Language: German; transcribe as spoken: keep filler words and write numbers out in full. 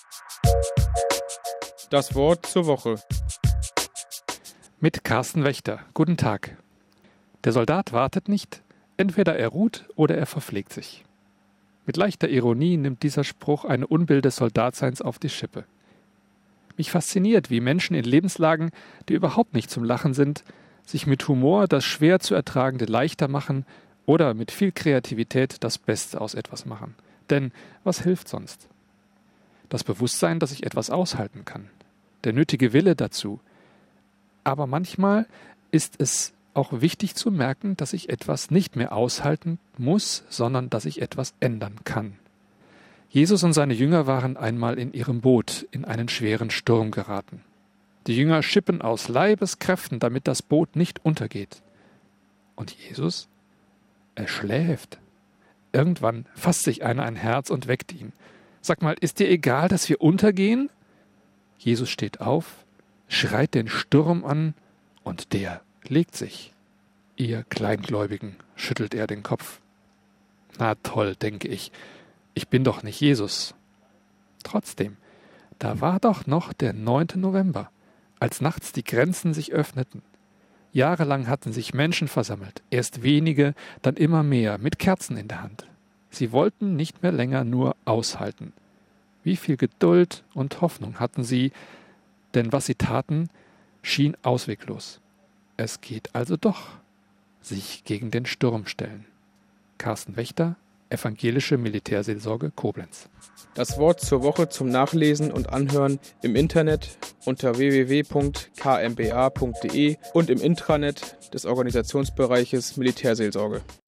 Das Wort zur Woche. Mit Carsten Wächter. Guten Tag. Der Soldat wartet nicht, entweder er ruht oder er verpflegt sich. Mit leichter Ironie nimmt dieser Spruch eine Unbill des Soldatseins auf die Schippe. Mich fasziniert, wie Menschen in Lebenslagen, die überhaupt nicht zum Lachen sind, sich mit Humor das schwer zu ertragende leichter machen oder mit viel Kreativität das Beste aus etwas machen. Denn was hilft sonst? Das Bewusstsein, dass ich etwas aushalten kann. Der nötige Wille dazu. Aber manchmal ist es auch wichtig zu merken, dass ich etwas nicht mehr aushalten muss, sondern dass ich etwas ändern kann. Jesus und seine Jünger waren einmal in ihrem Boot in einen schweren Sturm geraten. Die Jünger schippen aus Leibeskräften, damit das Boot nicht untergeht. Und Jesus? Er schläft. Irgendwann fasst sich einer ein Herz und weckt ihn. Sag mal, ist dir egal, dass wir untergehen? Jesus steht auf, schreit den Sturm an und der legt sich. Ihr Kleingläubigen, schüttelt er den Kopf. Na toll, denke ich, ich bin doch nicht Jesus. Trotzdem, da war doch noch der neunte November, als nachts die Grenzen sich öffneten. Jahrelang hatten sich Menschen versammelt, erst wenige, dann immer mehr, mit Kerzen in der Hand. Sie wollten nicht mehr länger nur aushalten. Wie viel Geduld und Hoffnung hatten sie, denn was sie taten, schien ausweglos. Es geht also doch. Sich gegen den Sturm stellen. Carsten Wächter, Evangelische Militärseelsorge Koblenz. Das Wort zur Woche zum Nachlesen und Anhören im Internet unter w w w punkt k m b a punkt d e und im Intranet des Organisationsbereiches Militärseelsorge.